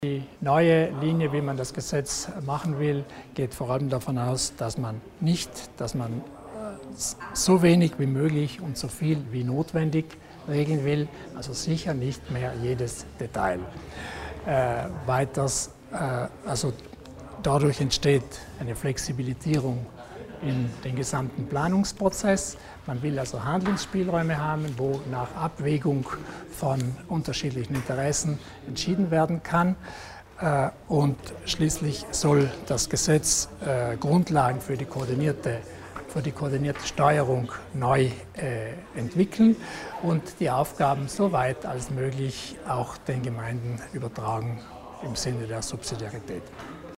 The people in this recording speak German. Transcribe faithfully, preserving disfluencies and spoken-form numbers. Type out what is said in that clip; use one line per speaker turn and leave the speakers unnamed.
Die neue Linie, wie man das Gesetz machen will, geht vor allem davon aus, dass man nicht, dass man so wenig wie möglich und so viel wie notwendig regeln will, also sicher nicht mehr jedes Detail. Äh, weiters, äh, also dadurch entsteht eine Flexibilisierung in den gesamten Planungsprozess. Man will also Handlungsspielräume haben, wo nach Abwägung von unterschiedlichen Interessen entschieden werden kann. Und schließlich soll das Gesetz Grundlagen für die koordinierte, für die koordinierte Steuerung neu entwickeln und die Aufgaben so weit als möglich auch den Gemeinden übertragen im Sinne der Subsidiarität.